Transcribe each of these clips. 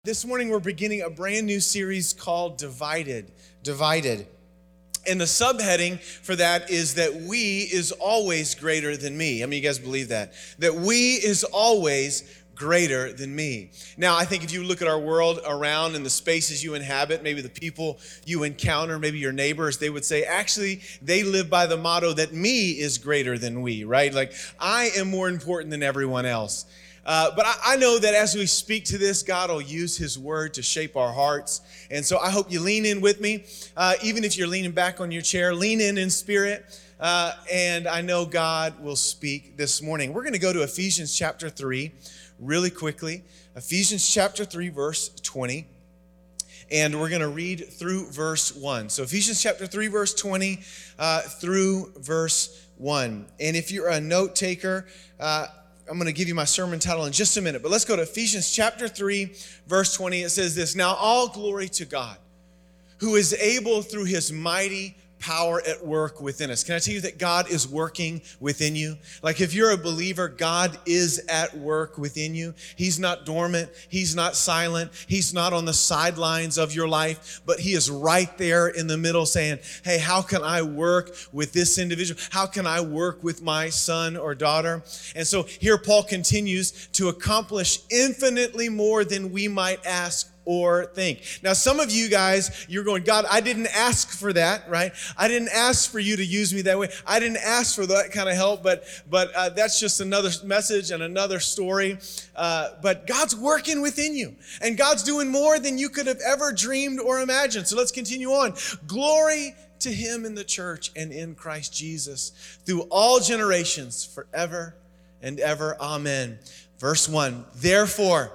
This morning we're beginning a brand new series called Divided. And the subheading for that is that we is always greater than me. I mean, you guys believe that? That we is always greater than me. Now, I think if you look at our world around and the spaces you inhabit, maybe the people you encounter, maybe your neighbors, they would say, actually, they live by the motto that me is greater than we, right? Like, I am more important than everyone else. But I know that as we speak to this, God will use his word to shape our hearts. And so I hope you lean in with me. Even if you're leaning back on your chair, lean in spirit. And I know God will speak this morning. We're going to go to Ephesians chapter 3 really quickly. Ephesians chapter 3, verse 20. And we're going to read through verse 1. So Ephesians chapter 3, verse 20 through verse 1. And if you're a note taker, I'm going to give you my sermon title in just a minute, but let's go to Ephesians chapter 3, verse 20. It says this: "Now all glory to God, who is able through his mighty power at work within us." Can I tell you that God is working within you? Like if you're a believer, God is at work within you. He's not dormant. He's not silent. He's not on the sidelines of your life, but he is right there in the middle saying, hey, how can I work with this individual? How can I work with my son or daughter? And so here Paul continues to accomplish infinitely more than we might ask or think. Now, some of you guys, you're going, God, I didn't ask for that, right? I didn't ask for you to use me that way. I didn't ask for that kind of help, but that's just another message and another story. But God's working within you, and God's doing more than you could have ever dreamed or imagined. So let's continue on. Glory to him in the church and in Christ Jesus through all generations forever and ever. Amen. Verse 1, therefore,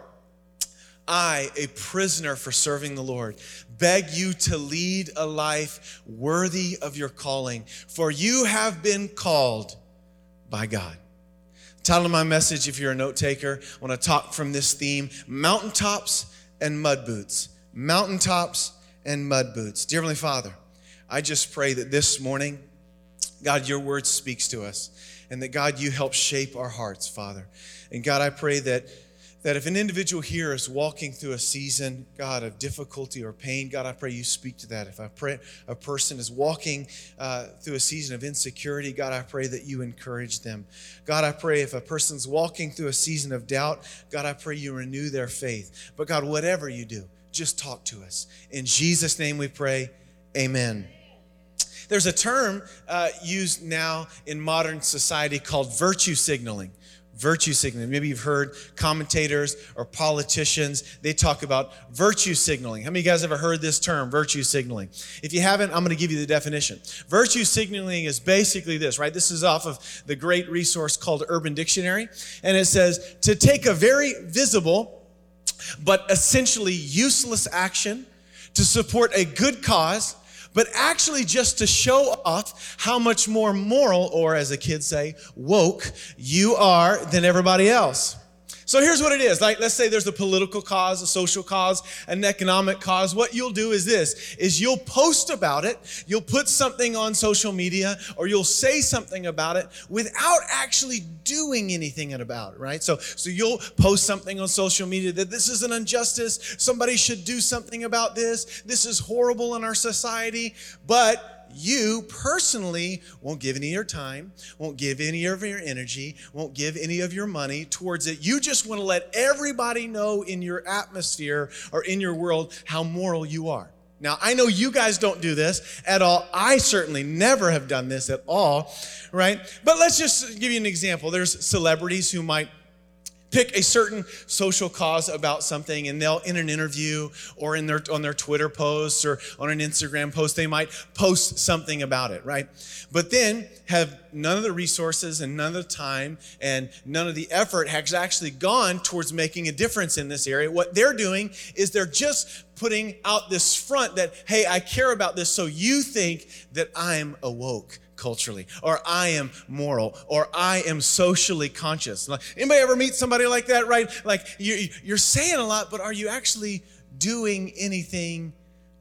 I, a prisoner for serving the Lord, beg you to lead a life worthy of your calling, for you have been called by God. Title of my message, if you're a note taker, I want to talk from this theme: mountaintops and mud boots. Mountaintops and mud boots. Dear Heavenly Father, I just pray that this morning, God, your word speaks to us, and that, God, you help shape our hearts, Father. And God, I pray that if an individual here is walking through a season, God, of difficulty or pain, God, I pray you speak to that. If I pray a person is walking through a season of insecurity, God, I pray that you encourage them. God, I pray if a person's walking through a season of doubt, God, I pray you renew their faith. But God, whatever you do, just talk to us. In Jesus' name we pray, amen. There's a term used now in modern society called virtue signaling. Virtue signaling. Maybe you've heard commentators or politicians, they talk about virtue signaling. How many of you guys ever heard this term, virtue signaling? If you haven't, I'm going to give you the definition. Virtue signaling is basically this, right? This is off of the great resource called Urban Dictionary. And it says, to take a very visible but essentially useless action to support a good cause, but actually just to show off how much more moral, or as the kids say, woke, you are than everybody else. So here's what it is. Like, let's say there's a political cause, a social cause, an economic cause. What you'll do is this, is you'll post about it, you'll put something on social media, or you'll say something about it without actually doing anything about it, right? So you'll post something on social media that this is an injustice, somebody should do something about this is horrible in our society, but you personally won't give any of your time, won't give any of your energy, won't give any of your money towards it. You just want to let everybody know in your atmosphere or in your world how moral you are. Now, I know you guys don't do this at all. I certainly never have done this at all, right? But let's just give you an example. There's celebrities who might pick a certain social cause about something, and they'll, in an interview or on their Twitter posts or on an Instagram post, they might post something about it, right? But then have none of the resources and none of the time and none of the effort has actually gone towards making a difference in this area. What they're doing is they're just putting out this front that, hey, I care about this, so you think that I'm awoke culturally, or I am moral, or I am socially conscious. Like, anybody ever meet somebody like that, right? Like you're saying a lot, but are you actually doing anything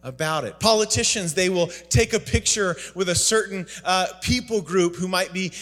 about it. Politicians, they will take a picture with a certain people group who might be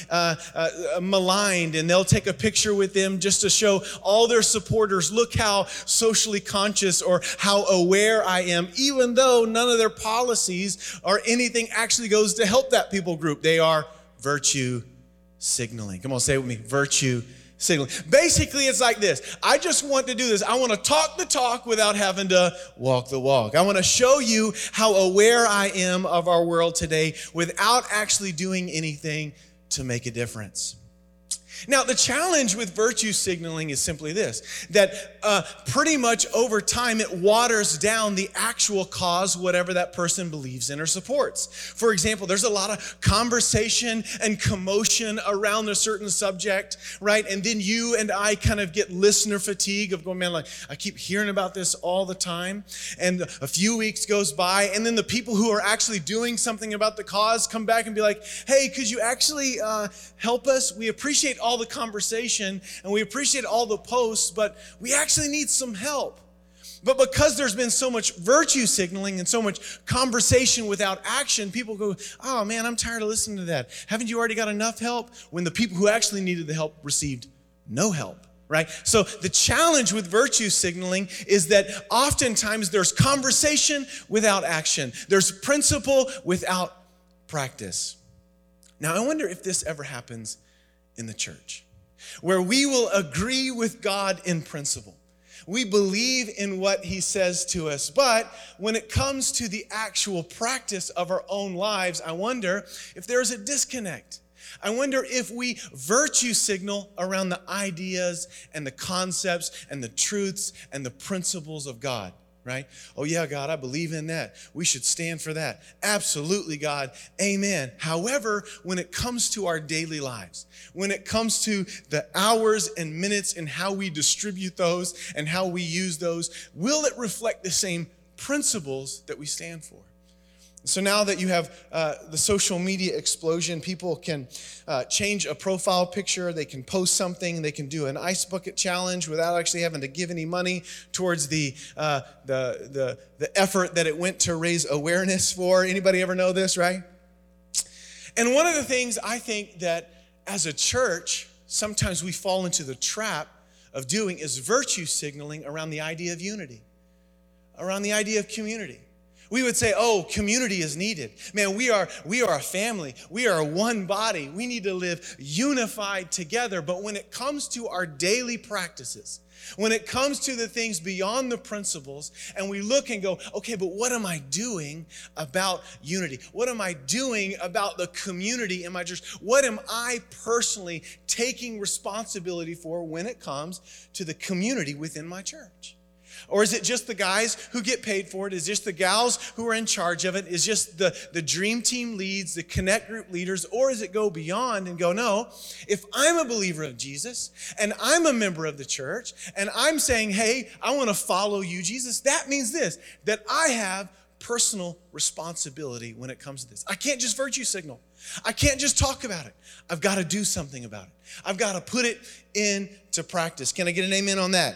maligned, and they'll take a picture with them just to show all their supporters, look how socially conscious or how aware I am, even though none of their policies or anything actually goes to help that people group. They are virtue signaling. Come on, say it with me, virtue signaling. Basically, it's like this. I just want to do this. I want to talk the talk without having to walk the walk. I want to show you how aware I am of our world today without actually doing anything to make a difference. Now, the challenge with virtue signaling is simply this, that pretty much over time it waters down the actual cause, whatever that person believes in or supports. For example, there's a lot of conversation and commotion around a certain subject, right? And then you and I kind of get listener fatigue of going, man, like I keep hearing about this all the time. And a few weeks goes by, and then the people who are actually doing something about the cause come back and be like, hey, could you actually help us? We appreciate all the conversation and we appreciate all the posts, but we actually need some help. But because there's been so much virtue signaling and so much conversation without action, people go, oh man, I'm tired of listening to that. Haven't you already got enough help? When the people who actually needed the help received no help, right? So the challenge with virtue signaling is that oftentimes there's conversation without action. There's principle without practice. Now, I wonder if this ever happens in the church, where we will agree with God in principle. We believe in what he says to us, but when it comes to the actual practice of our own lives, I wonder if there's a disconnect. I wonder if we virtue signal around the ideas and the concepts and the truths and the principles of God. Right? Oh yeah, God, I believe in that. We should stand for that. Absolutely, God. Amen. However, when it comes to our daily lives, when it comes to the hours and minutes and how we distribute those and how we use those, will it reflect the same principles that we stand for? So now that you have the social media explosion, people can change a profile picture, they can post something, they can do an ice bucket challenge without actually having to give any money towards the effort that it went to raise awareness for. Anybody ever know this, right? And one of the things I think that as a church, sometimes we fall into the trap of doing is virtue signaling around the idea of unity, around the idea of community. We would say, oh, community is needed. Man, we are a family. We are one body. We need to live unified together. But when it comes to our daily practices, when it comes to the things beyond the principles, and we look and go, okay, but what am I doing about unity? What am I doing about the community in my church? What am I personally taking responsibility for when it comes to the community within my church? Or is it just the guys who get paid for it? Is it just the gals who are in charge of it? Is it just the dream team leads, the connect group leaders? Or does it go beyond and go, no, if I'm a believer of Jesus and I'm a member of the church and I'm saying, hey, I want to follow you, Jesus, that means this, that I have personal responsibility when it comes to this. I can't just virtue signal. I can't just talk about it. I've got to do something about it. I've got to put it into practice. Can I get an amen on that?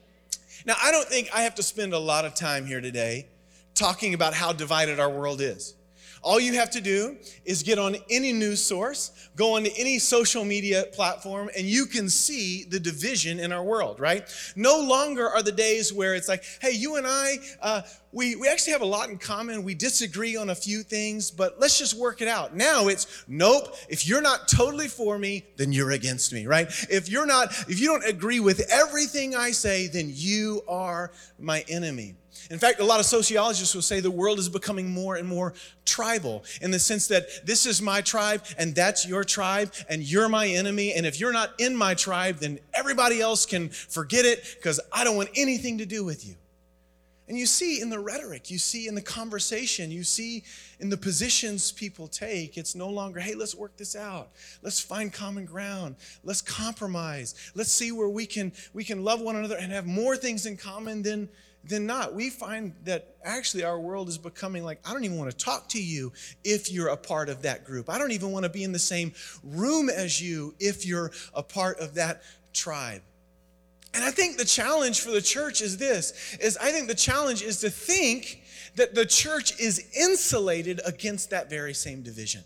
Now, I don't think I have to spend a lot of time here today talking about how divided our world is. All you have to do is get on any news source, go onto any social media platform, and you can see the division in our world, right? No longer are the days where it's like, hey, you and I, we actually have a lot in common. We disagree on a few things, but let's just work it out. Now it's, nope, if you're not totally for me, then you're against me, right? If you don't agree with everything I say, then you are my enemy. In fact, a lot of sociologists will say the world is becoming more and more tribal in the sense that this is my tribe and that's your tribe and you're my enemy. And if you're not in my tribe, then everybody else can forget it because I don't want anything to do with you. And you see in the rhetoric, you see in the conversation, you see in the positions people take, it's no longer, hey, let's work this out. Let's find common ground. Let's compromise. Let's see where we can love one another and have more things in common than not. We find that actually our world is becoming like, I don't even want to talk to you if you're a part of that group. I don't even want to be in the same room as you if you're a part of that tribe. And I think the challenge for the church is this, I think the challenge is to think that the church is insulated against that very same division.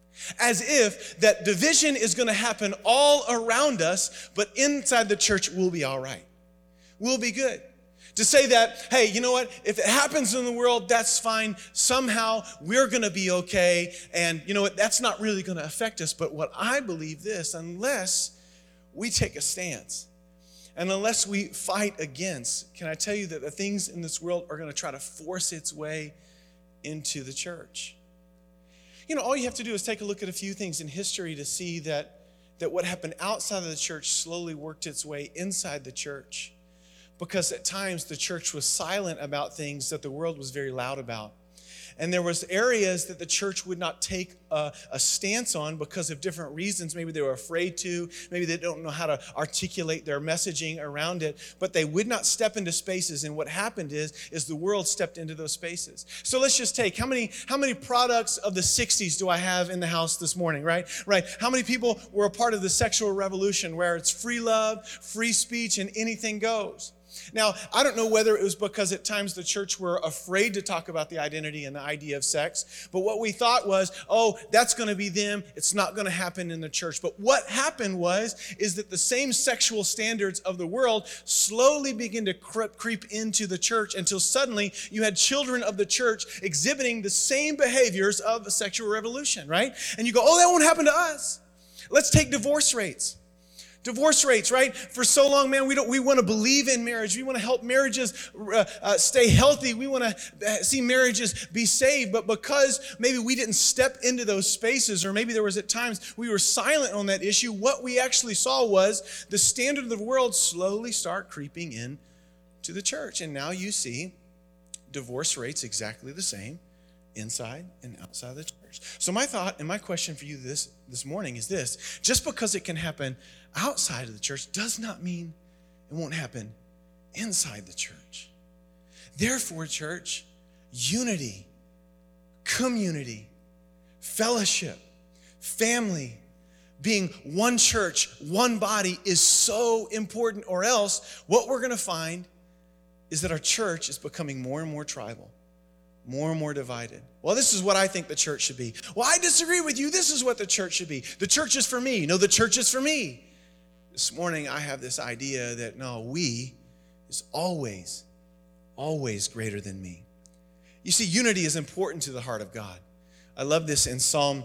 As if that division is going to happen all around us, but inside the church we'll be all right. We'll be good. To say that, hey, you know what? If it happens in the world, that's fine. Somehow we're going to be okay. And you know what? That's not really going to affect us. But what I believe this, unless we take a stance and unless we fight against, can I tell you that the things in this world are going to try to force its way into the church? You know, all you have to do is take a look at a few things in history to see that what happened outside of the church slowly worked its way inside the church. Because at times the church was silent about things that the world was very loud about. And there was areas that the church would not take a stance on because of different reasons. Maybe they were afraid to. Maybe they don't know how to articulate their messaging around it. But they would not step into spaces. And what happened is the world stepped into those spaces. So let's just take, how many products of the 60s do I have in the house this morning, right? How many people were a part of the sexual revolution where it's free love, free speech, and anything goes? Now, I don't know whether it was because at times the church were afraid to talk about the identity and the idea of sex, but what we thought was, oh, that's going to be them. It's not going to happen in the church. But what happened is that the same sexual standards of the world slowly began to creep into the church until suddenly you had children of the church exhibiting the same behaviors of a sexual revolution, right? And you go, oh, that won't happen to us. Let's take divorce rates. Divorce rates, right? For so long, man, we want to believe in marriage. We want to help marriages stay healthy. We want to see marriages be saved. But because maybe we didn't step into those spaces, or maybe there was at times we were silent on that issue, what we actually saw was the standard of the world slowly start creeping in to the church. And now you see divorce rates exactly the same inside and outside the church. So my thought and my question for you this morning is this: just because it can happen outside of the church does not mean it won't happen inside the church. Therefore, church, unity, community, fellowship, family, being one church, one body is so important, or else what we're going to find is that our church is becoming more and more tribal, more and more divided. Well, this is what I think the church should be. Well, I disagree with you. This is what the church should be. The church is for me. No, the church is for me. This morning, I have this idea that no, we is always, always greater than me. You see, unity is important to the heart of God. I love this in Psalm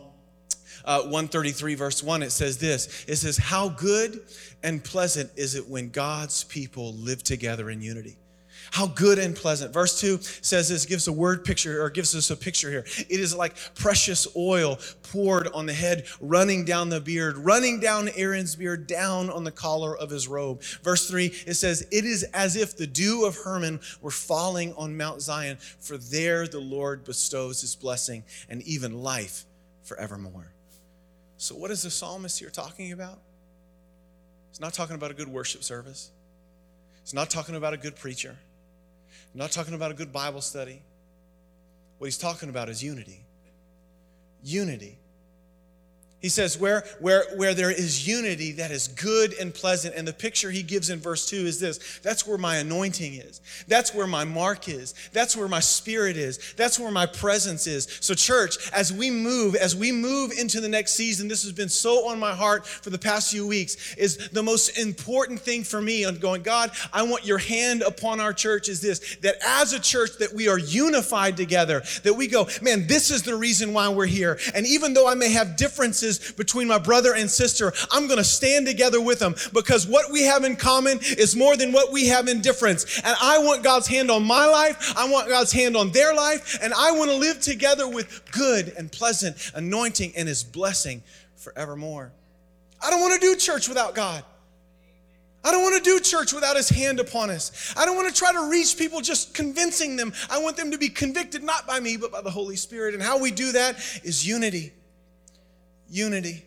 133, verse 1. It says this. It says, how good and pleasant is it when God's people live together in unity. How good and pleasant. Verse 2 says this, gives us a picture here. It is like precious oil poured on the head, running down the beard, running down Aaron's beard, down on the collar of his robe. Verse 3, it says, it is as if the dew of Hermon were falling on Mount Zion, for there the Lord bestows his blessing and even life forevermore. So what is the psalmist here talking about? He's not talking about a good worship service. He's not talking about a good preacher. I'm not talking about a good Bible study. What he's talking about is unity. Unity. He says where there is unity, that is good and pleasant. And the picture he gives in verse 2 is this. That's where my anointing is. That's where my mark is. That's where my spirit is. That's where my presence is. So church, as we move into the next season, this has been so on my heart for the past few weeks, is the most important thing for me on going, God, I want your hand upon our church is this, that as a church that we are unified together, that we go, man, this is the reason why we're here. And even though I may have differences between my brother and sister, I'm going to stand together with them, because what we have in common is more than what we have in difference. And I want God's hand on my life. I want God's hand on their life. And I want to live together with good and pleasant anointing and his blessing forevermore. I don't want to do church without God. I don't want to do church without his hand upon us. I don't want to try to reach people just convincing them. I want them to be convicted not by me, but by the Holy Spirit. And how we do that is unity. Unity.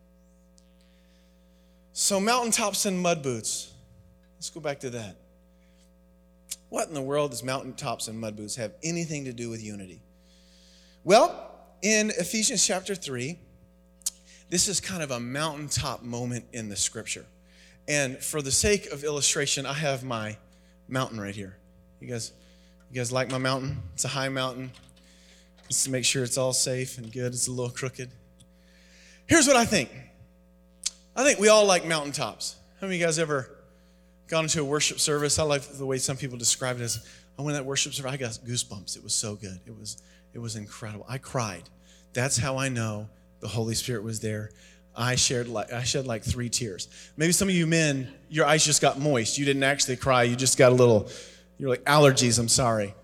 So mountaintops and mud boots. Let's go back to that. What in the world does mountaintops and mud boots have anything to do with unity? Well, in Ephesians chapter 3, this is kind of a mountaintop moment in the scripture. And for the sake of illustration, I have my mountain right here. You guys You guys like my mountain? It's a high mountain. Just to make sure it's all safe and good. It's a little crooked. Here's what I think. I think we all like mountaintops. How many of you guys ever gone into a worship service? I like the way some people describe it as, I went to that worship service, I got goosebumps. It was so good. It was incredible. I cried. That's how I know the Holy Spirit was there. I shed like 3 tears. Maybe some of you men, your eyes just got moist. You didn't actually cry. You just got a little, you're like, allergies, I'm sorry.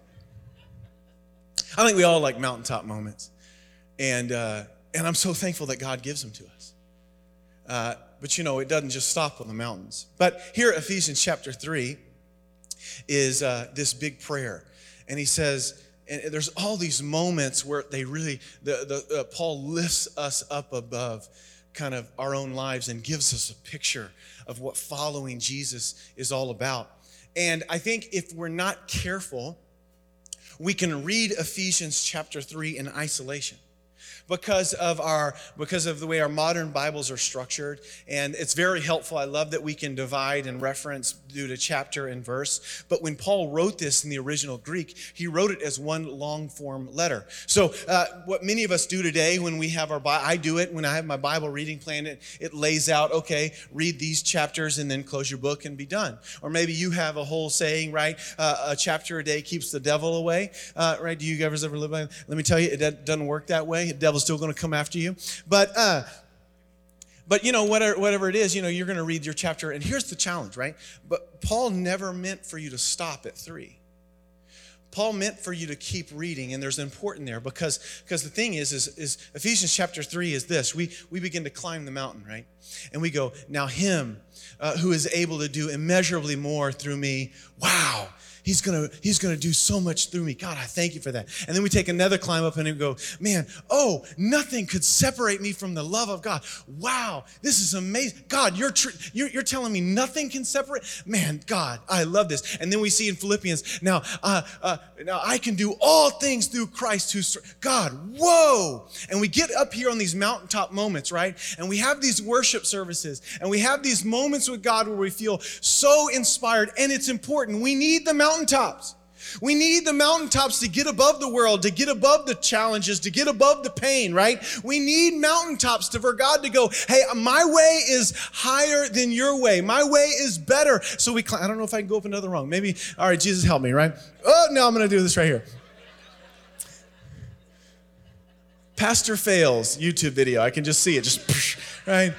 I think we all like mountaintop moments. And I'm so thankful that God gives them to us. But you know, it doesn't just stop on the mountains. But here, Ephesians chapter 3 is this big prayer. And he says, and there's all these moments where they really, Paul lifts us up above kind of our own lives and gives us a picture of what following Jesus is all about. And I think if we're not careful, we can read Ephesians chapter 3 in isolation. Because of the way our modern Bibles are structured, and it's very helpful. I love that we can divide and reference due to chapter and verse. But when Paul wrote this in the original Greek, he wrote it as one long form letter. So what many of us do today when we have I do it when I have my Bible reading plan, it lays out, okay, read these chapters and then close your book and be done. Or maybe you have a whole saying, right? A chapter a day keeps the devil away, right? Do you guys ever live by that? Let me tell you, it doesn't work that way. The devil's still going to come after you. But you know, whatever it is, you know, you're going to read your chapter. And here's the challenge, right? But Paul never meant for you to stop at 3. Paul meant for you to keep reading, and there's important there because the thing is Ephesians chapter 3 is this. We begin to climb the mountain, right? And we go, now him who is able to do immeasurably more through me, wow, He's gonna do so much through me. God, I thank you for that. And then we take another climb up and we go, man, nothing could separate me from the love of God. Wow, this is amazing. God, you're telling me nothing can separate? Man, God, I love this. And then we see in Philippians, now I can do all things through Christ who, God, whoa. And we get up here on these mountaintop moments, right? And we have these worship services and we have these moments with God where we feel so inspired, and it's important. We need the mountaintops. We need the mountaintops to get above the world, to get above the challenges, to get above the pain, right? We need mountaintops for God to go, hey, my way is higher than your way. My way is better. So I don't know if I can go up another rung. Maybe, all right, Jesus help me, right? Oh, no, I'm going to do this right here. Pastor Fails YouTube video. I can just see it, right?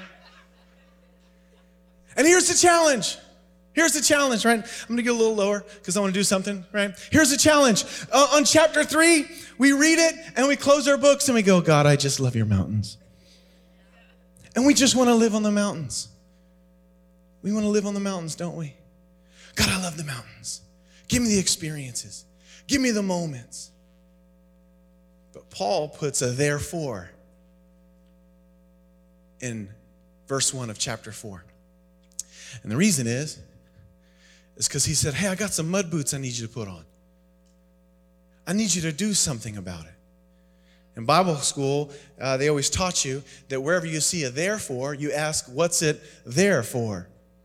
And here's the challenge. Here's the challenge, right? I'm going to get a little lower because I want to do something, right? Here's the challenge. On chapter 3, we read it and we close our books and we go, God, I just love your mountains. And we just want to live on the mountains. We want to live on the mountains, don't we? God, I love the mountains. Give me the experiences. Give me the moments. But Paul puts a therefore in verse 1 of chapter 4. And the reason is because he said, hey, I got some mud boots I need you to put on. I need you to do something about it. In Bible school, they always taught you that wherever you see a therefore, you ask, what's it there for?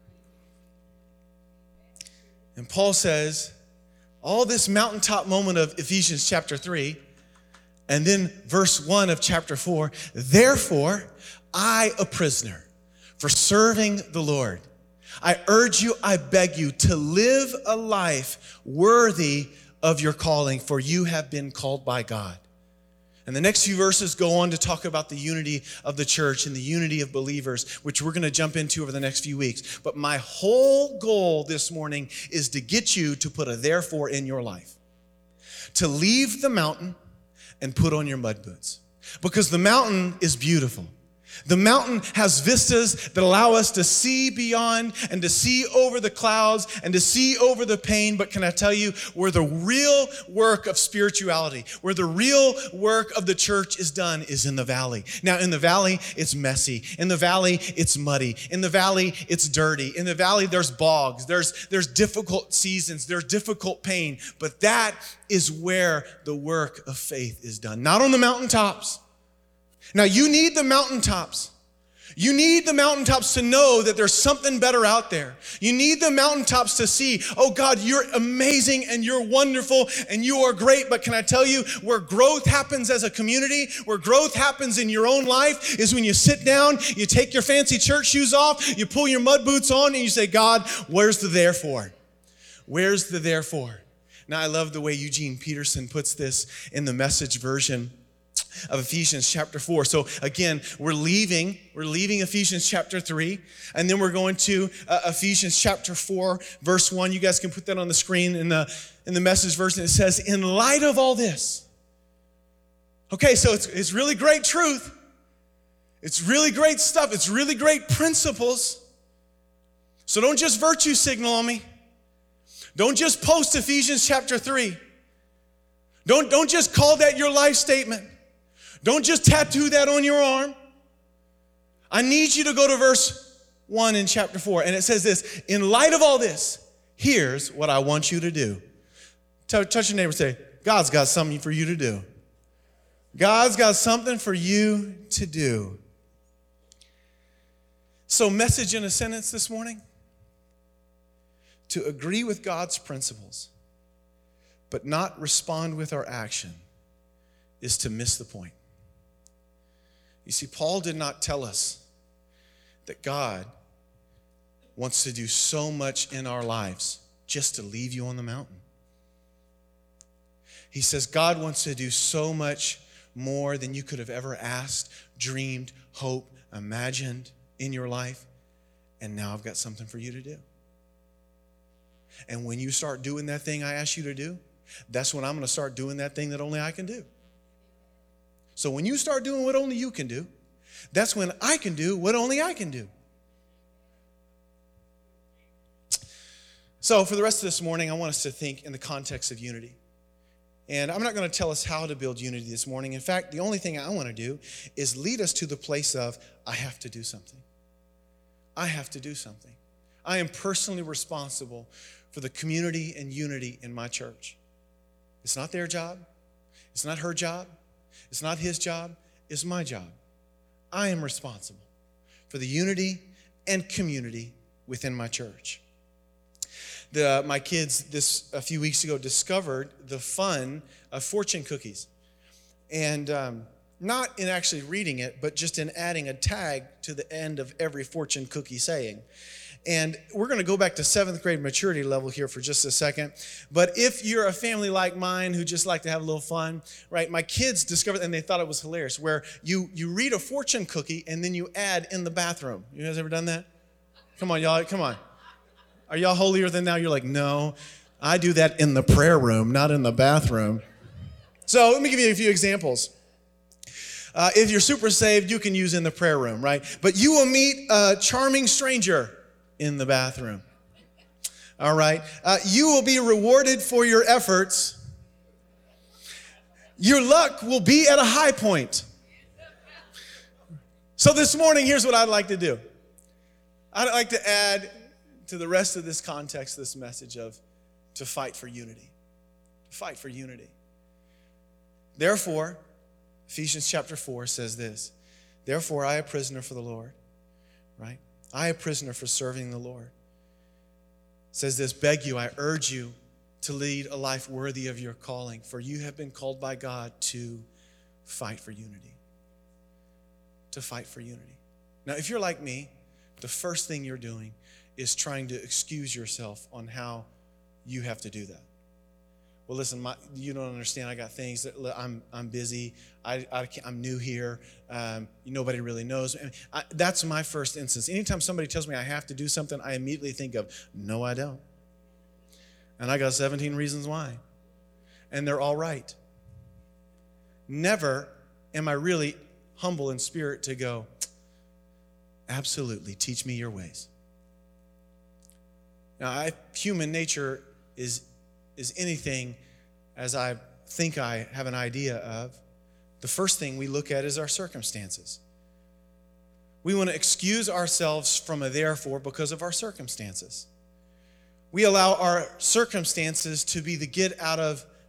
And Paul says, all this mountaintop moment of Ephesians chapter 3, and then verse 1 of chapter 4, therefore, I, a prisoner, for serving the Lord, I urge you, I beg you, to live a life worthy of your calling, for you have been called by God. And the next few verses go on to talk about the unity of the church and the unity of believers, which we're going to jump into over the next few weeks. But my whole goal this morning is to get you to put a therefore in your life. To leave the mountain and put on your mud boots. Because the mountain is beautiful. The mountain has vistas that allow us to see beyond and to see over the clouds and to see over the pain. But can I tell you where the real work of spirituality, where the real work of the church is done is in the valley. Now, in the valley, it's messy. In the valley, it's muddy. In the valley, it's dirty. In the valley, there's bogs. There's difficult seasons. There's difficult pain. But that is where the work of faith is done. Not on the mountaintops. Now, you need the mountaintops, You need the mountaintops to know that there's something better out there. You need the mountaintops to see, oh God, you're amazing and you're wonderful and you are great. But can I tell you, where growth happens as a community, where growth happens in your own life is when you sit down, you take your fancy church shoes off, you pull your mud boots on and you say, God, where's the therefore? Where's the therefore? Now, I love the way Eugene Peterson puts this in the Message version of Ephesians chapter 4. So again, we're leaving Ephesians chapter 3, and then we're going to Ephesians chapter 4, verse 1. You guys can put that on the screen in the Message version. It says, in light of all this. Okay, so it's really great truth. It's really great stuff. It's really great principles. So don't just virtue signal on me. Don't just post Ephesians chapter 3. Don't just call that your life statement. Don't just tattoo that on your arm. I need you to go to verse 1 in chapter 4. And it says this, in light of all this, here's what I want you to do. Touch your neighbor and say, God's got something for you to do. God's got something for you to do. So, message in a sentence this morning. To agree with God's principles, but not respond with our action, is to miss the point. You see, Paul did not tell us that God wants to do so much in our lives just to leave you on the mountain. He says God wants to do so much more than you could have ever asked, dreamed, hoped, imagined in your life. And now I've got something for you to do. And when you start doing that thing I asked you to do, that's when I'm going to start doing that thing that only I can do. So when you start doing what only you can do, that's when I can do what only I can do. So for the rest of this morning, I want us to think in the context of unity. And I'm not going to tell us how to build unity this morning. In fact, the only thing I want to do is lead us to the place of, I have to do something. I have to do something. I am personally responsible for the community and unity in my church. It's not their job. It's not her job. It's not his job. It's my job. I am responsible for the unity and community within my church. My kids a few weeks ago discovered the fun of fortune cookies. And not in actually reading it, but just in adding a tag to the end of every fortune cookie saying. And we're going to go back to 7th grade maturity level here for just a second. But if you're a family like mine who just like to have a little fun, right? My kids discovered, and they thought it was hilarious, where you read a fortune cookie and then you add in the bathroom. You guys ever done that? Come on, y'all. Come on. Are y'all holier than thou? You're like, no, I do that in the prayer room, not in the bathroom. So let me give you a few examples. If you're super saved, you can use in the prayer room, right? But you will meet a charming stranger in the bathroom. All right. You will be rewarded for your efforts. Your luck will be at a high point. So this morning, here's what I'd like to do. I'd like to add to the rest of this context, this message of to fight for unity. To fight for unity. Therefore, Ephesians chapter 4 says this, therefore I, a prisoner for the Lord, right? I, a prisoner for serving the Lord. It says this, beg you, I urge you to lead a life worthy of your calling, for you have been called by God to fight for unity. To fight for unity. Now, if you're like me, the first thing you're doing is trying to excuse yourself on how you have to do that. Well, listen, you don't understand. I got things that I'm busy. I'm new here. Nobody really knows. That's my first instance. Anytime somebody tells me I have to do something, I immediately think of, no, I don't. And I got 17 reasons why. And they're all right. Never am I really humble in spirit to go, absolutely, teach me your ways. Now, human nature is anything as I think I have an idea of. The first thing we look at is our circumstances. We want to excuse ourselves from a therefore because of our circumstances. We allow our circumstances to be the get out of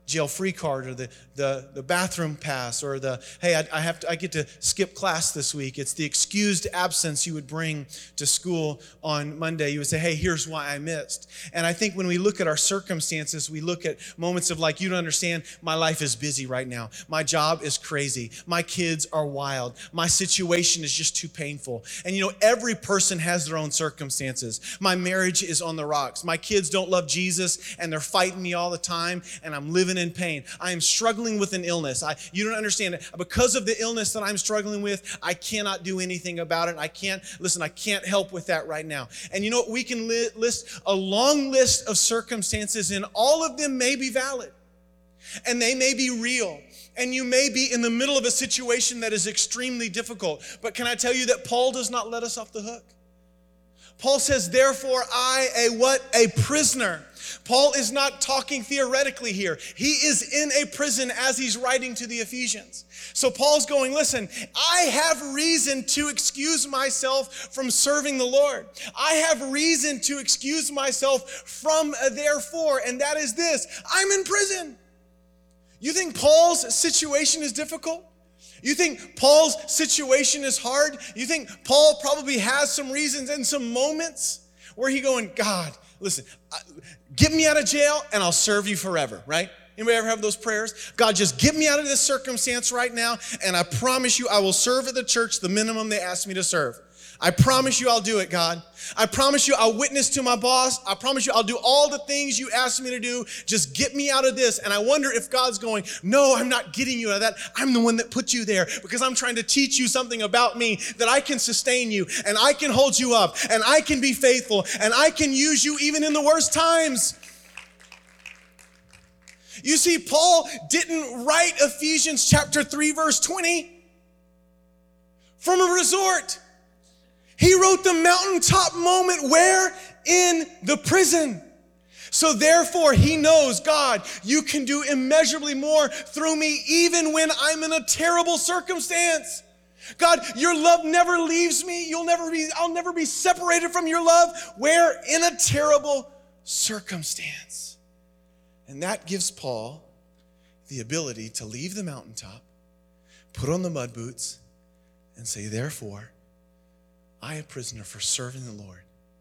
jail-free card or the bathroom pass or hey, I get to skip class this week. It's the excused absence you would bring to school on Monday. You would say, hey, here's why I missed. And I think when we look at our circumstances, we look at moments of like, you don't understand, my life is busy right now. My job is crazy. My kids are wild. My situation is just too painful. And every person has their own circumstances. My marriage is on the rocks. My kids don't love Jesus and they're fighting me all the time and I'm living in pain. I am struggling with an illness. You don't understand it. Because of the illness that I'm struggling with, I cannot do anything about it. I can't help with that right now. And you know what? We can list a long list of circumstances, and all of them may be valid and they may be real. And you may be in the middle of a situation that is extremely difficult. But can I tell you that Paul does not let us off the hook? Paul says, therefore, a prisoner. Paul is not talking theoretically here. He is in a prison as he's writing to the Ephesians. So Paul's going, listen, I have reason to excuse myself from serving the Lord. I have reason to excuse myself from therefore, and that is this: I'm in prison. You think Paul's situation is difficult? You think Paul's situation is hard? You think Paul probably has some reasons and some moments where he going, God, listen, get me out of jail and I'll serve you forever, right? Anybody ever have those prayers? God, just get me out of this circumstance right now, and I promise you I will serve at the church the minimum they asked me to serve. I promise you I'll do it, God. I promise you I'll witness to my boss. I promise you I'll do all the things you asked me to do. Just get me out of this. And I wonder if God's going, no, I'm not getting you out of that. I'm the one that put you there because I'm trying to teach you something about me, that I can sustain you and I can hold you up and I can be faithful and I can use you even in the worst times. You see, Paul didn't write Ephesians chapter 3, verse 20 from a resort. He wrote the mountaintop moment where? In the prison. So therefore, he knows, God, you can do immeasurably more through me even when I'm in a terrible circumstance. God, your love never leaves me. I'll never be separated from your love. Where? In a terrible circumstance. And that gives Paul the ability to leave the mountaintop, put on the mud boots, and say, therefore, I, a prisoner for serving the Lord,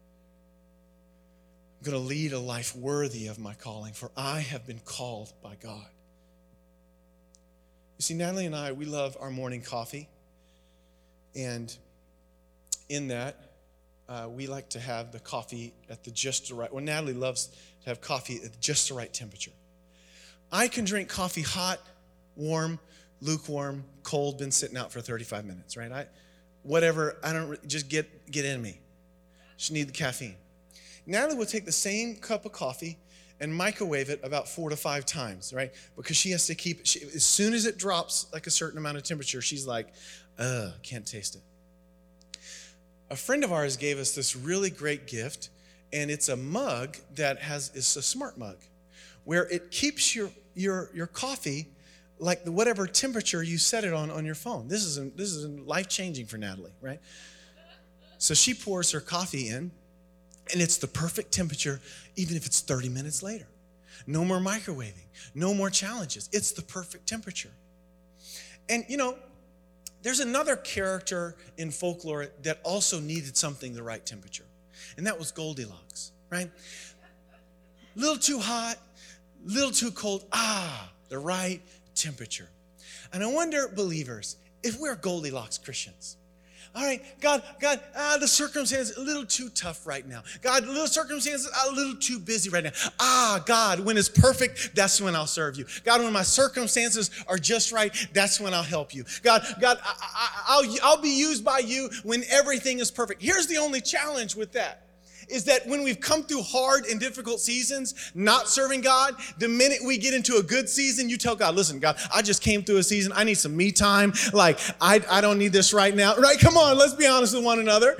I'm going to lead a life worthy of my calling, for I have been called by God. You see, Natalie and I, we love our morning coffee. And in that, we like to have the coffee at the just the right. Well, Natalie loves to have coffee at just the right temperature. I can drink coffee hot, warm, lukewarm, cold, been sitting out for 35 minutes, right? I don't just get in me. Just need the caffeine. Natalie will take the same cup of coffee and microwave it about 4 to 5 times, right? Because she has to keep it. As soon as it drops like a certain amount of temperature, she's like, can't taste it. A friend of ours gave us this really great gift, and it's a mug it's a smart mug, where it keeps your coffee like whatever temperature you set it on your phone. This is life-changing for Natalie, right? So she pours her coffee in, and it's the perfect temperature, even if it's 30 minutes later. No more microwaving, no more challenges. It's the perfect temperature. And there's another character in folklore that also needed something the right temperature, and that was Goldilocks, right? Little too hot, little too cold. The right temperature. And I wonder, believers, if we're Goldilocks Christians. All right, God, the circumstances a little too tough right now. God, the little circumstances a little too busy right now. God, when it's perfect, that's when I'll serve you. God, when my circumstances are just right, that's when I'll help you. God, I'll be used by you when everything is perfect. Here's the only challenge with that. Is that when we've come through hard and difficult seasons, not serving God, the minute we get into a good season, you tell God, listen, God, I just came through a season. I need some me time. Like, I don't need this right now. Right? Come on, let's be honest with one another.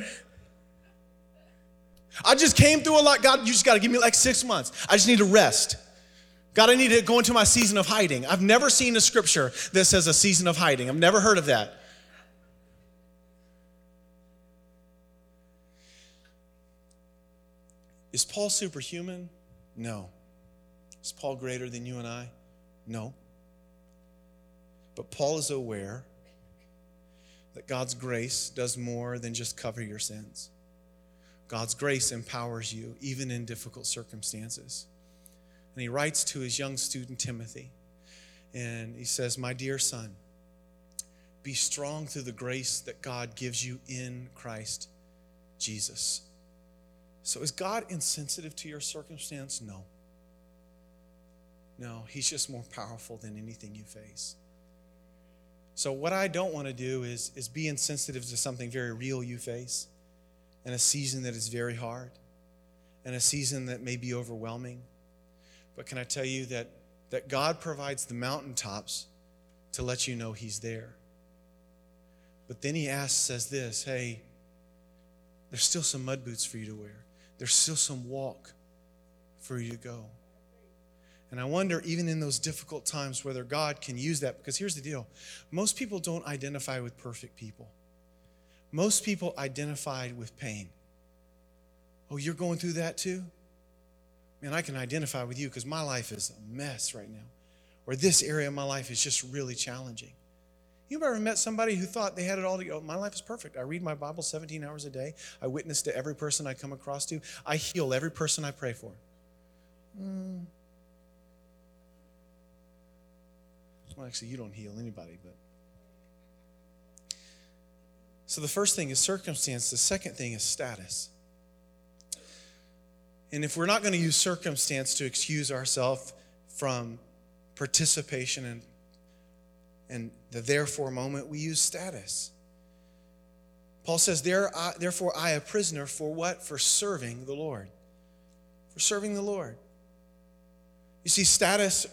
I just came through a lot. God, you just got to give me like 6 months. I just need to rest. God, I need to go into my season of hiding. I've never seen a scripture that says a season of hiding. I've never heard of that. Is Paul superhuman? No. Is Paul greater than you and I? No. But Paul is aware that God's grace does more than just cover your sins. God's grace empowers you even in difficult circumstances. And he writes to his young student Timothy, and he says, my dear son, be strong through the grace that God gives you in Christ Jesus. So is God insensitive to your circumstance? No. No, he's just more powerful than anything you face. So what I don't want to do is be insensitive to something very real you face, in a season that is very hard, in a season that may be overwhelming. But can I tell you that God provides the mountaintops to let you know he's there. But then he says this, hey, there's still some mud boots for you to wear. There's still some walk for you to go. And I wonder, even in those difficult times, whether God can use that. Because here's the deal. Most people don't identify with perfect people. Most people identify with pain. Oh, you're going through that too? Man, I can identify with you because my life is a mess right now. Or this area of my life is just really challenging. You ever met somebody who thought they had it all together? Oh, my life is perfect. I read my Bible 17 hours a day. I witness to every person I come across to. I heal every person I pray for. Well, actually, you don't heal anybody, but. So the first thing is circumstance. The second thing is status. And if we're not going to use circumstance to excuse ourselves from participation and the therefore moment, we use status. Paul says, therefore I, a prisoner, for what? For serving the Lord. For serving the Lord. You see, status,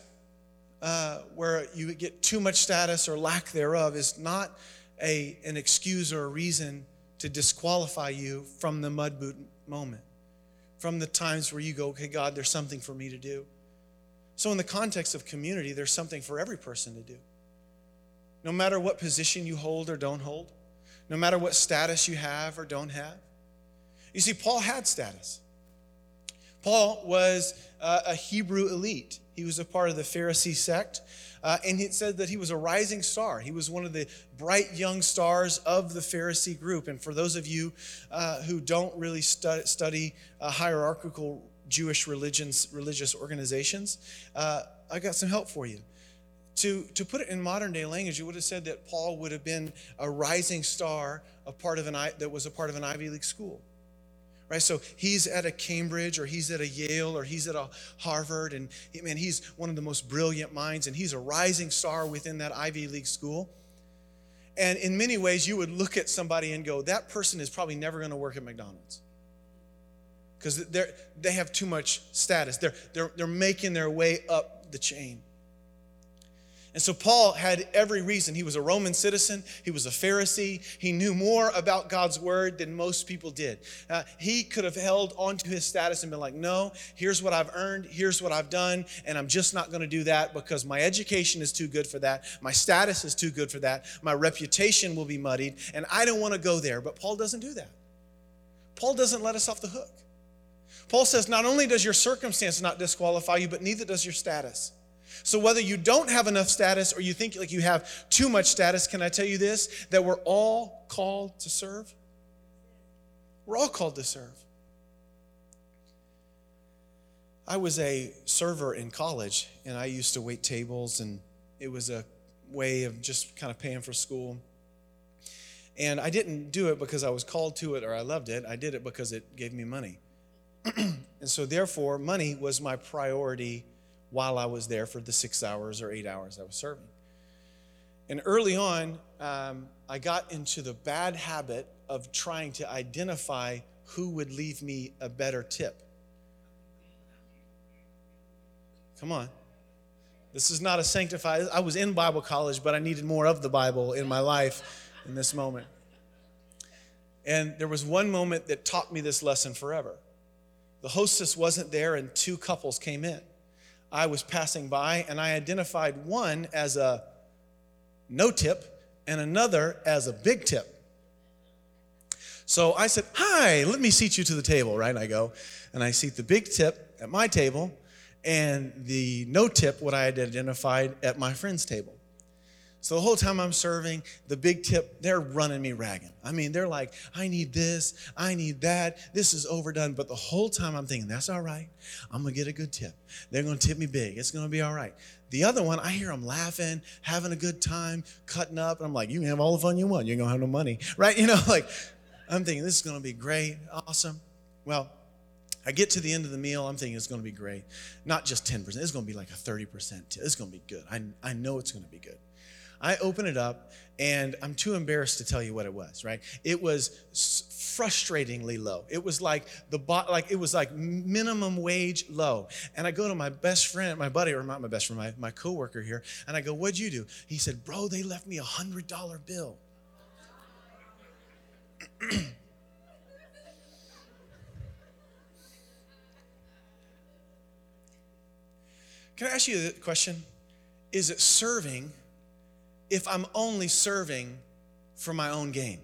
where you get too much status or lack thereof, is not an excuse or a reason to disqualify you from the mud boot moment, from the times where you go, okay, God, there's something for me to do. So in the context of community, there's something for every person to do. No matter what position you hold or don't hold, no matter what status you have or don't have. You see, Paul had status. Paul was a Hebrew elite. He was a part of the Pharisee sect, and it said that he was a rising star. He was one of the bright young stars of the Pharisee group. And for those of you who don't really study hierarchical Jewish religious organizations, I got some help for you. To put it in modern day language, you would have said that Paul would have been a rising star, that was a part of an Ivy League school. Right? So he's at a Cambridge, or he's at a Yale, or he's at a Harvard, and he's one of the most brilliant minds, and he's a rising star within that Ivy League school. And in many ways, you would look at somebody and go, that person is probably never going to work at McDonald's. Because they have too much status. They're making their way up the chain. And so Paul had every reason. He was a Roman citizen. He was a Pharisee. He knew more about God's word than most people did. He could have held onto his status and been like, no, here's what I've earned. Here's what I've done. And I'm just not going to do that because my education is too good for that. My status is too good for that. My reputation will be muddied. And I don't want to go there. But Paul doesn't do that. Paul doesn't let us off the hook. Paul says, not only does your circumstance not disqualify you, but neither does your status. So whether you don't have enough status or you think like you have too much status, can I tell you this? That we're all called to serve. We're all called to serve. I was a server in college, and I used to wait tables, and it was a way of just kind of paying for school. And I didn't do it because I was called to it or I loved it. I did it because it gave me money. And so therefore, money was my priority while I was there for the 6 hours or 8 hours I was serving. And early on, I got into the bad habit of trying to identify who would leave me a better tip. Come on. This is not a sanctified, I was in Bible college, but I needed more of the Bible in my life in this moment. And there was one moment that taught me this lesson forever. The hostess wasn't there and two couples came in. I was passing by and I identified one as a no tip and another as a big tip. So I said, hi, let me seat you to the table, right? And I go and I seat the big tip at my table and the no tip, what I had identified at my friend's table. So the whole time I'm serving, the big tip, they're running me ragged. I mean, they're like, I need this, I need that, this is overdone. But the whole time I'm thinking, that's all right. I'm going to get a good tip. They're going to tip me big. It's going to be all right. The other one, I hear them laughing, having a good time, cutting up. And I'm like, you can have all the fun you want. You ain't going to have no money, right? You know, like, I'm thinking, this is going to be great, awesome. Well, I get to the end of the meal, I'm thinking it's going to be great. Not just 10%, it's going to be like a 30% tip. It's going to be good. I know it's going to be good. I open it up, and I'm too embarrassed to tell you what it was, right? It was frustratingly low. It was like it was like minimum wage low. And I go to my best friend, my buddy, or not my best friend, my coworker here, and I go, what'd you do? He said, bro, they left me $100 bill. Can I ask you a question? Is it serving if I'm only serving for my own gain?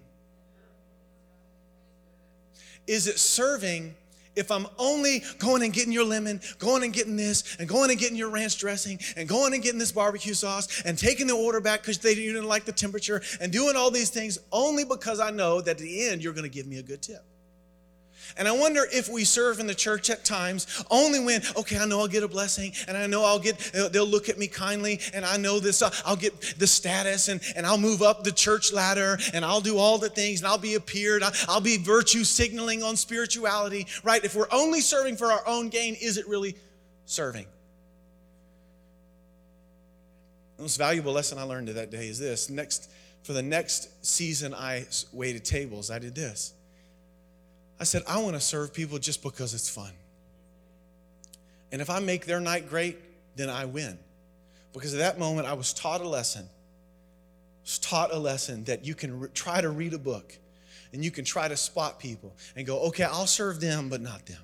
Is it serving if I'm only going and getting your lemon, going and getting this, and going and getting your ranch dressing, and going and getting this barbecue sauce, and taking the order back because you didn't like the temperature, and doing all these things only because I know that at the end you're going to give me a good tip? And I wonder if we serve in the church at times only when, okay, I know I'll get a blessing, and I know they'll look at me kindly, and I know this, I'll get the status, and I'll move up the church ladder, and I'll do all the things, and I'll be appeared, I'll be virtue signaling on spirituality, right? If we're only serving for our own gain, is it really serving? The most valuable lesson I learned that day is this. For the next season I waited tables, I did this. I said, I want to serve people just because it's fun. And if I make their night great, then I win. Because at that moment, I was taught a lesson. That you can try to read a book, and you can try to spot people and go, okay, I'll serve them, but not them.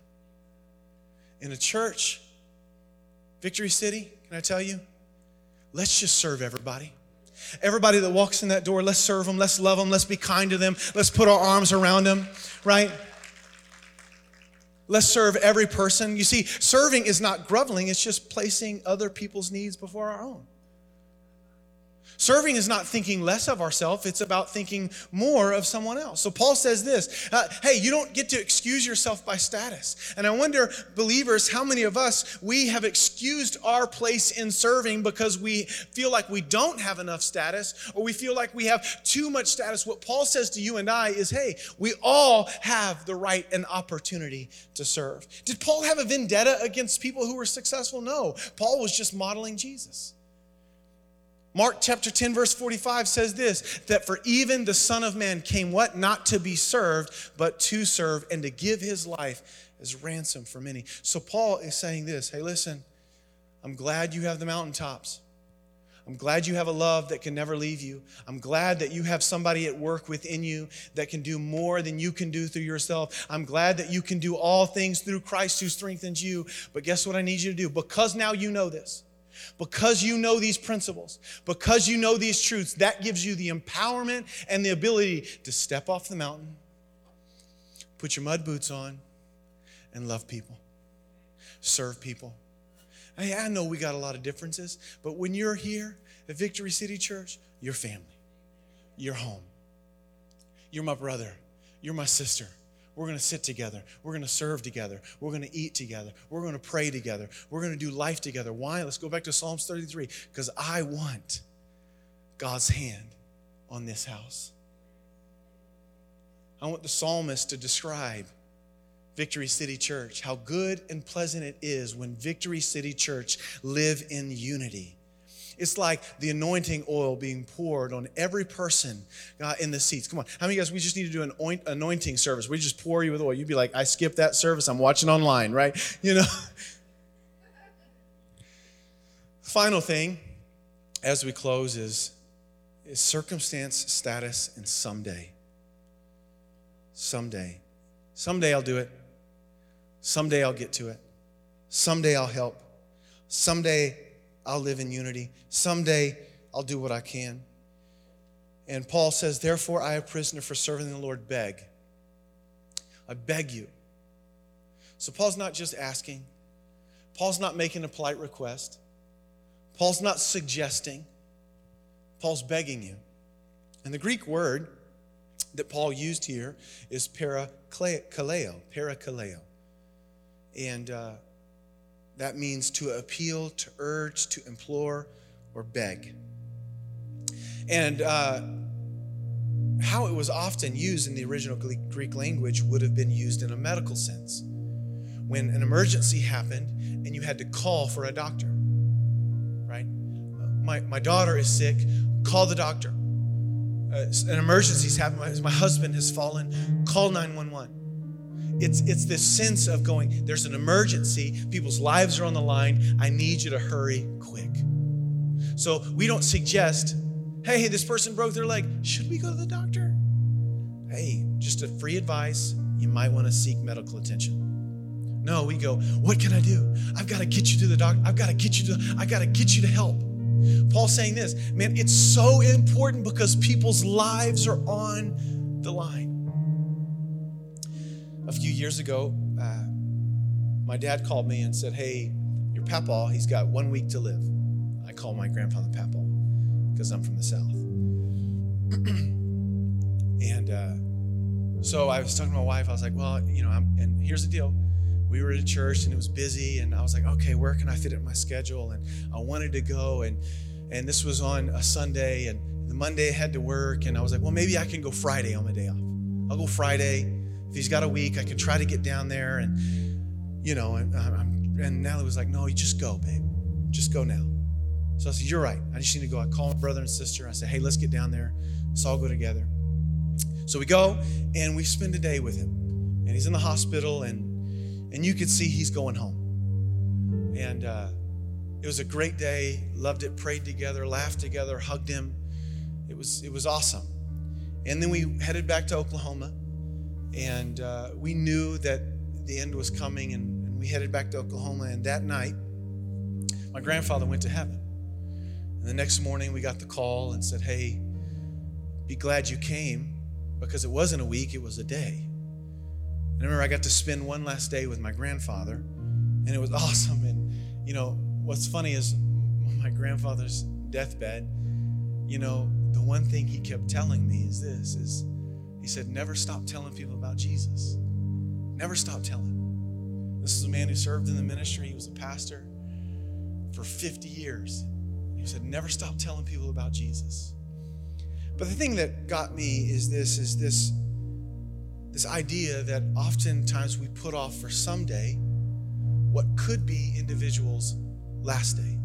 In a church, Victory City, can I tell you? Let's just serve everybody. Everybody that walks in that door, let's serve them, let's love them, let's be kind to them, let's put our arms around them, right? Let's serve every person. You see, serving is not groveling, it's just placing other people's needs before our own. Serving is not thinking less of ourselves, it's about thinking more of someone else. So Paul says this, hey, you don't get to excuse yourself by status. And I wonder, believers, how many of us, we have excused our place in serving because we feel like we don't have enough status, or we feel like we have too much status. What Paul says to you and I is, hey, we all have the right and opportunity to serve. Did Paul have a vendetta against people who were successful? No. Paul was just modeling Jesus. Mark chapter 10, verse 45 says this, that for even the Son of Man came what? Not to be served, but to serve and to give his life as ransom for many. So Paul is saying this, hey, listen, I'm glad you have the mountaintops. I'm glad you have a love that can never leave you. I'm glad that you have somebody at work within you that can do more than you can do through yourself. I'm glad that you can do all things through Christ who strengthens you. But guess what I need you to do? Because now you know this. Because you know these principles, because you know these truths, that gives you the empowerment and the ability to step off the mountain, put your mud boots on, and love people, serve people. Hey, I know we got a lot of differences, but when you're here at Victory City Church, you're family, you're home, you're my brother, you're my sister. We're going to sit together. We're going to serve together. We're going to eat together. We're going to pray together. We're going to do life together. Why? Let's go back to Psalms 33. Because I want God's hand on this house. I want the psalmist to describe Victory City Church, how good and pleasant it is when Victory City Church live in unity. It's like the anointing oil being poured on every person in the seats. Come on. How many of you guys, we just need to do an anointing service. We just pour you with oil. You'd be like, I skipped that service. I'm watching online, right? You know. Final thing as we close is circumstance, status, and someday. Someday. Someday I'll do it. Someday I'll get to it. Someday I'll help. Someday I'll live in unity. Someday I'll do what I can. And Paul says, therefore I, a prisoner for serving the Lord, beg. I beg you. So Paul's not just asking. Paul's not making a polite request. Paul's not suggesting. Paul's begging you. And the Greek word that Paul used here is parakaleo. And that means to appeal, to urge, to implore, or beg. And how it was often used in the original Greek language would have been used in a medical sense. When an emergency happened and you had to call for a doctor, right? My daughter is sick, call the doctor. An emergency's happened, my husband has fallen, call 911. It's this sense of going, there's an emergency, people's lives are on the line, I need you to hurry quick. So we don't suggest, hey, this person broke their leg, should we go to the doctor? Hey, just a free advice, you might want to seek medical attention. No, we go, what can I do? I've got to get you to the doctor. I got to get you to help. Paul's saying this, man, it's so important because people's lives are on the line. A few years ago, my dad called me and said, hey, your papaw, he's got 1 week to live. I call my grandfather papaw because I'm from the South. And so I was talking to my wife. I was like, well, and here's the deal. We were at a church and it was busy, and I was like, okay, where can I fit it in my schedule? And I wanted to go, and this was on a Sunday, and the Monday I had to work, and I was like, well, maybe I can go Friday on my day off. I'll go Friday. If he's got a week, I can try to get down there, and and Natalie was like, no, you just go, babe. Just go now. So I said, you're right. I just need to go. I called my brother and sister. I said, hey, let's get down there. Let's all go together. So we go, and we spend a day with him, and he's in the hospital, and you could see he's going home. And it was a great day. Loved it. Prayed together. Laughed together. Hugged him. It was awesome. And then we headed back to Oklahoma. And we knew that the end was coming. And we headed back to Oklahoma. And that night, my grandfather went to heaven. And the next morning, we got the call and said, hey, be glad you came. Because it wasn't a week. It was a day. And I remember I got to spend one last day with my grandfather, and it was awesome. And, what's funny is on my grandfather's deathbed, the one thing he kept telling me is he said, never stop telling people about Jesus. Never stop telling. This is a man who served in the ministry. He was a pastor for 50 years. He said, never stop telling people about Jesus. But the thing that got me is this idea that oftentimes we put off for someday what could be individuals' last day.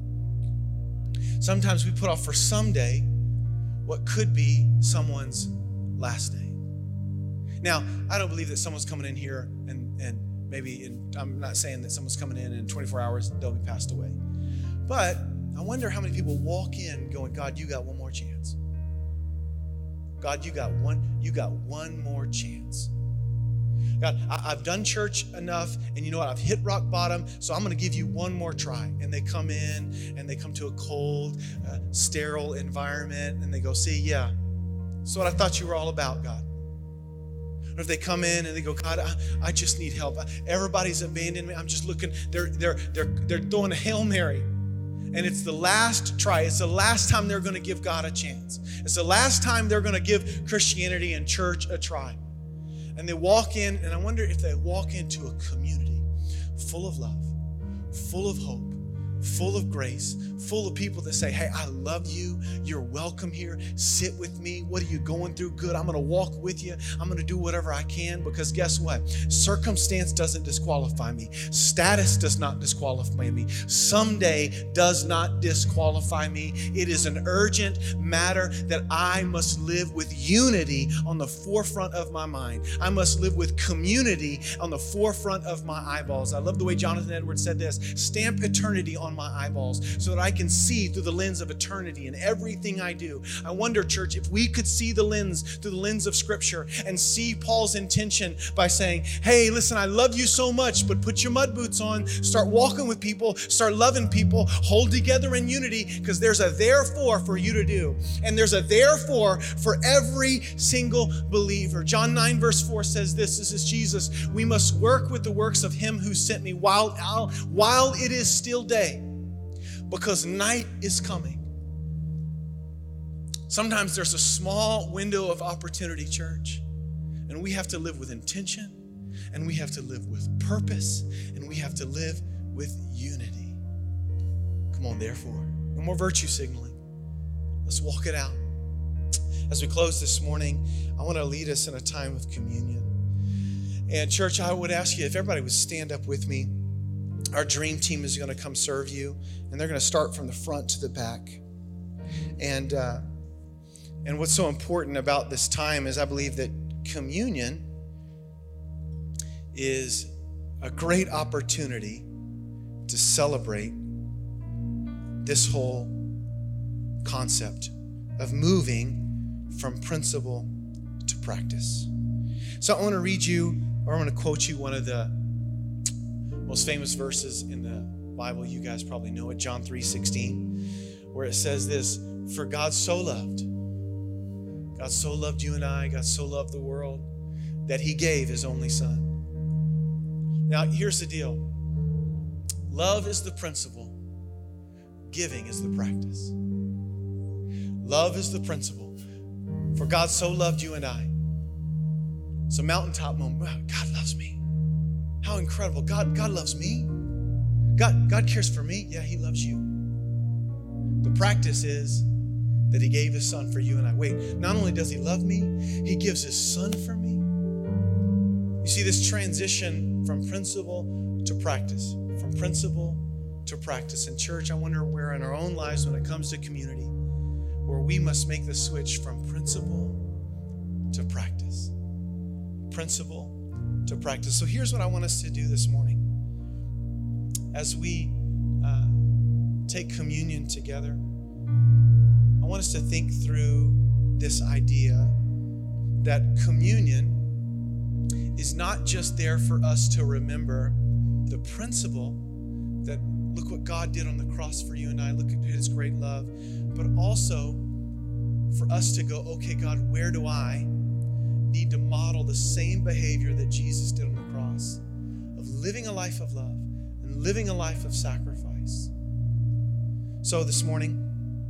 Sometimes we put off for someday what could be someone's last day. Now, I don't believe that someone's coming in here and I'm not saying that someone's coming in 24 hours they'll be passed away. But I wonder how many people walk in going, God, you got one more chance. God, you got one more chance. God, I've done church enough, and you know what? I've hit rock bottom, so I'm going to give you one more try. And they come in, and they come to a cold, sterile environment, and they go, see, yeah, that's what I thought you were all about, God. Or if they come in and they go, God, I just need help. Everybody's abandoned me. I'm just looking. They're throwing a Hail Mary. And it's the last try. It's the last time they're going to give God a chance. It's the last time they're going to give Christianity and church a try. And they walk in, and I wonder if they walk into a community full of love, full of hope, full of grace, full of people that say, hey, I love you. You're welcome here. Sit with me. What are you going through? Good. I'm going to walk with you. I'm going to do whatever I can, because guess what? Circumstance doesn't disqualify me. Status does not disqualify me. Someday does not disqualify me. It is an urgent matter that I must live with unity on the forefront of my mind. I must live with community on the forefront of my eyeballs. I love the way Jonathan Edwards said this: stamp eternity on upon my eyeballs so that I can see through the lens of eternity in everything I do. I wonder, church, if we could see the lens through the lens of Scripture and see Paul's intention by saying, hey, listen, I love you so much, but put your mud boots on, start walking with people, start loving people, hold together in unity, because there's a therefore for you to do. And there's a therefore for every single believer. John 9 verse 4 says this is Jesus, we must work with the works of him who sent me while it is still day, because night is coming. Sometimes there's a small window of opportunity, church, and we have to live with intention, and we have to live with purpose, and we have to live with unity. Come on, therefore. No more virtue signaling. Let's walk it out. As we close this morning, I want to lead us in a time of communion. And church, I would ask you if everybody would stand up with me. Our dream team is going to come serve you, and they're going to start from the front to the back. And what's so important about this time is I believe that communion is a great opportunity to celebrate this whole concept of moving from principle to practice. So I want to read you, or I'm going to quote you one of the most famous verses in the Bible. You guys probably know it, John 3:16, where it says this, for God so loved you and I, God so loved the world that he gave his only son. Now, here's the deal. Love is the principle. Giving is the practice. Love is the principle. For God so loved you and I. It's a mountaintop moment. Wow, God loves me. How incredible. God loves me. God cares for me. Yeah, he loves you. The practice is that he gave his son for you and I. Wait, not only does he love me, he gives his son for me. You see this transition from principle to practice, from principle to practice. In church, I wonder where in our own lives when it comes to community, where we must make the switch from principle to practice. Principle to practice. So here's what I want us to do this morning. As we take communion together, I want us to think through this idea that communion is not just there for us to remember the principle that look what God did on the cross for you and I, look at his great love, but also for us to go, okay, God, where do I need to model the same behavior that Jesus did on the cross of living a life of love and living a life of sacrifice? So this morning,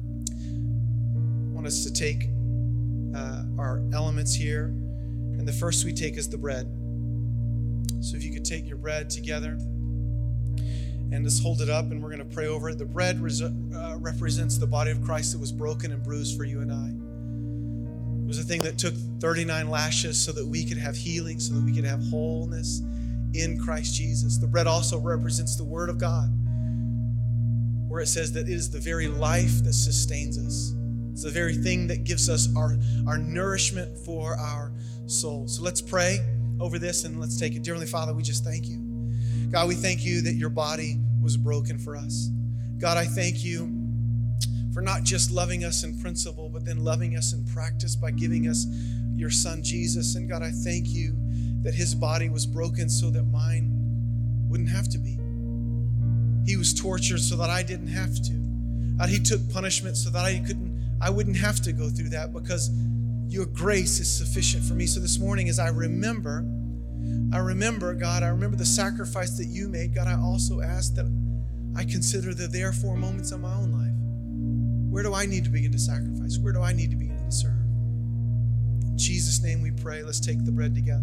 I want us to take our elements here, and the first we take is the bread. So if you could take your bread together and just hold it up, and we're going to pray over it. The bread represents the body of Christ that was broken and bruised for you and I. It was a thing that took 39 lashes so that we could have healing, so that we could have wholeness in Christ Jesus. The bread also represents the Word of God, where it says that it is the very life that sustains us. It's the very thing that gives us our nourishment for our soul. So let's pray over this and let's take it. Dear Heavenly Father, we just thank you. God, we thank you that your body was broken for us. God, I thank you for not just loving us in principle, but then loving us in practice by giving us your son, Jesus. And God, I thank you that his body was broken so that mine wouldn't have to be. He was tortured so that I didn't have to. God, he took punishment so that I wouldn't have to go through that, because your grace is sufficient for me. So this morning, as I remember, God, I remember the sacrifice that you made. God, I also ask that I consider the therefore moments in my own life. Where do I need to begin to sacrifice? Where do I need to begin to serve? In Jesus' name we pray. Let's take the bread together.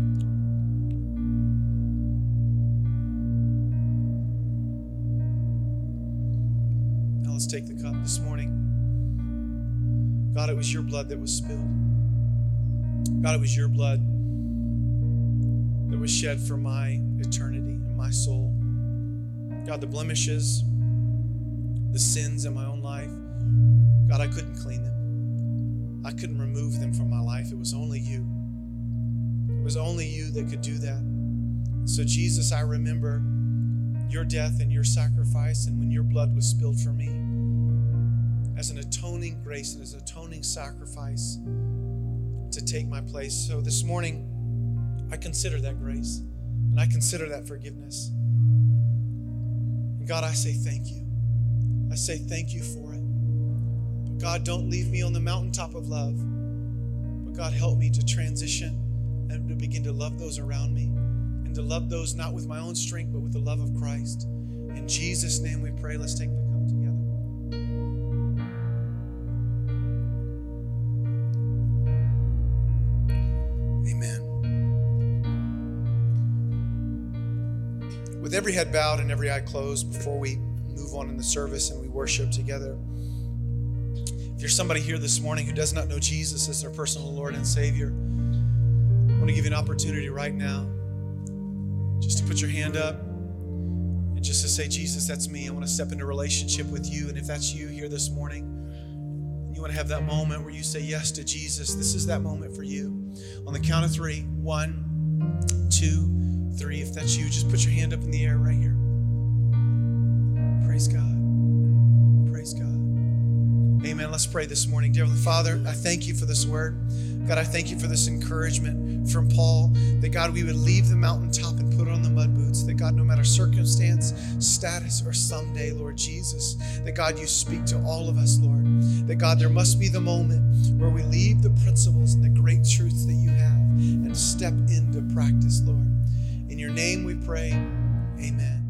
Now let's take the cup this morning. God, it was your blood that was spilled. God, it was your blood that was shed for my eternity and my soul. God, the blemishes, the sins in my own life, God, I couldn't clean them. I couldn't remove them from my life. It was only you. It was only you that could do that. So Jesus, I remember your death and your sacrifice, and when your blood was spilled for me as an atoning grace and as an atoning sacrifice to take my place. So this morning, I consider that grace and I consider that forgiveness. And God, I say thank you. I say thank you for it. But God, don't leave me on the mountaintop of love. But God, help me to transition and to begin to love those around me, and to love those not with my own strength, but with the love of Christ. In Jesus' name we pray. Let's take the cup together. Amen. With every head bowed and every eye closed, before we move on in the service and we worship together, if you're somebody here this morning who does not know Jesus as their personal Lord and Savior, I want to give you an opportunity right now just to put your hand up and just to say, Jesus, that's me. I want to step into a relationship with you. And if that's you here this morning, and you want to have that moment where you say yes to Jesus, this is that moment for you. On the count of 3, 1, 2, 3. If that's you, just put your hand up in the air right here. Praise God. Praise God. Amen. Let's pray this morning. Dear Heavenly Father, I thank you for this word. God, I thank you for this encouragement from Paul, that God, we would leave the mountaintop and put on the mud boots, that God, no matter circumstance, status, or someday, Lord Jesus, that God, you speak to all of us, Lord, that God, there must be the moment where we leave the principles and the great truths that you have and step into practice, Lord. In your name we pray, amen.